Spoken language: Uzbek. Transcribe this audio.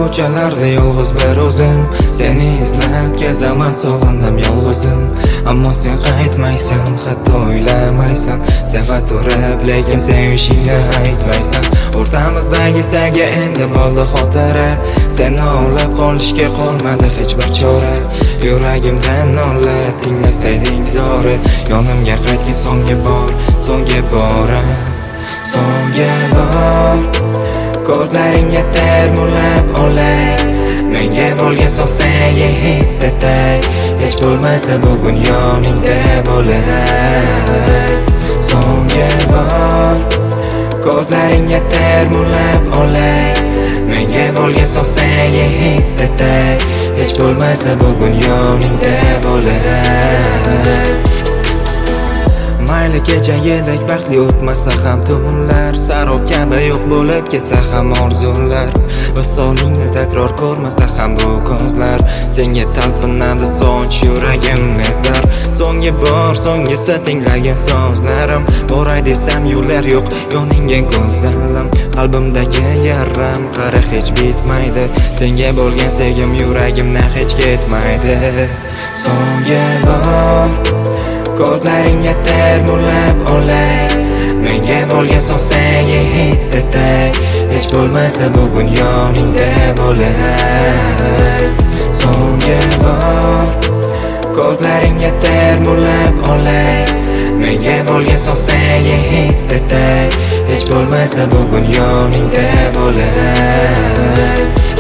ko'chalarda yolg'iz bir o'zim, seni izlab kezaman sog'indim yolg'izim. Ammo sen qaytmaysan, hatto o'ylamaysan, seva turib lekin sevishingni aytmaysan. O'rtamizdagi sevgi endi bo'ldi xotira, seni olib qolishga qolmadi hech bir chora. Yuragimdan nola tinglasayding zori, yonimga qaytgin so'nggi bor, so'nggi bora, so'nggi bor. Ko'zlaringga termulab olay, menga bo'lgan so'ng senga his etay, hech bo'lmasa bugun yoningda bo'lay. So'nggi bor, ko'zlaringga termulab olay, menga bo'lgan so'ng senga his etay, hech bo'lmasa bugun yoningda bo'lay. Mayli kechagidek baxtli o'tmasa ham tunlar, sarob kabi yo'q bo'lib ketsa ham orzular, visolingni takror ko'rmasa ham bu ko'zlar, senga talpinadi so'nch yuragim ezar. So'nggi bor, so'nggisi tinglagan so'zlarim, boray desam yo'llar yo'q, yoningga ko'zallam. Qalbimdagi yaram qara hech bitmaydi, senga bo'lgan sevgim yuragimdan hech ketmaydi. So'nggi bor, ko'zlaringga termulab olay, menga bo'lgan so'ng senga his etay, hech bo'lmasa bugun yoningda bo'lay. So'nggi bor, ko'zlaringga termulab olay, menga bo'lgan so'ng senga his etay, hech bo'lmasa bugun yoningda bo'lay.